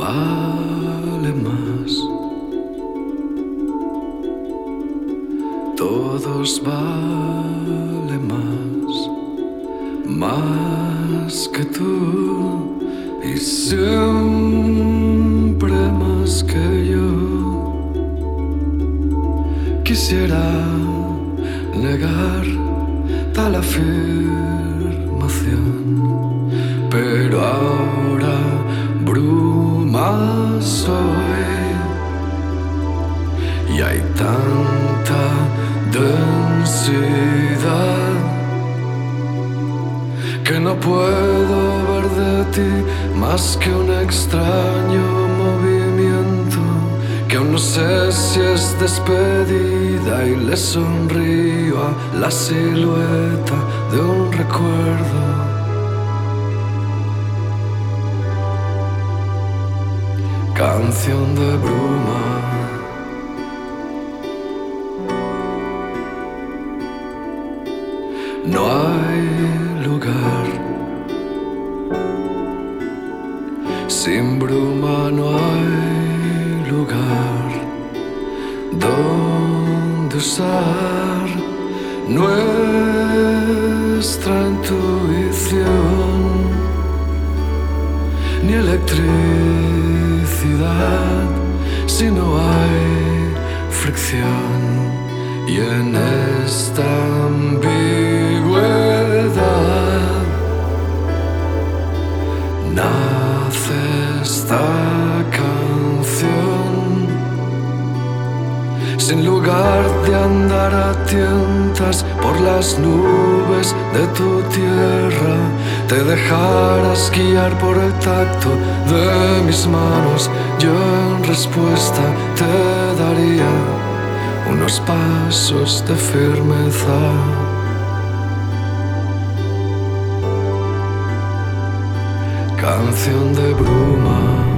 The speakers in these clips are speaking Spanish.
vale más. Todos vale más que tú y siempre más que yo. Quisiera negar tal afirmación, pero ahora bruma soy y hay tanta densidad que no puedo ver de ti más que un extraño movimiento, que aún no sé si es despedida, y le sonrío a la silueta de un recuerdo. Canción de bruma. No hay lugar sin bruma, no hay lugar donde usar nuestra intuición, ni electricidad si no hay fricción. Y en esta ambigüedad nace esta canción. Sin lugar de andar a tientas por las nubes de tu tierra, te dejarás guiar por el tacto de mis manos. Yo en respuesta te daría unos pasos de firmeza. Canción de bruma.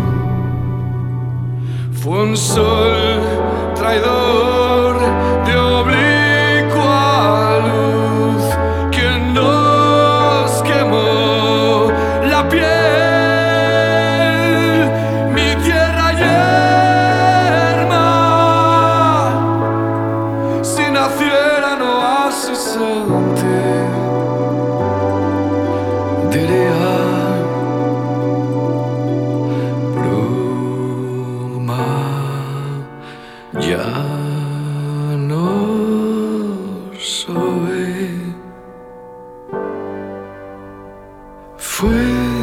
Fue un sol traidor de oblicua luz quien nos quemó la piel, mi tierra yerma. Si nacieran oasis en ti, diría bruma. Ya no soy. Fue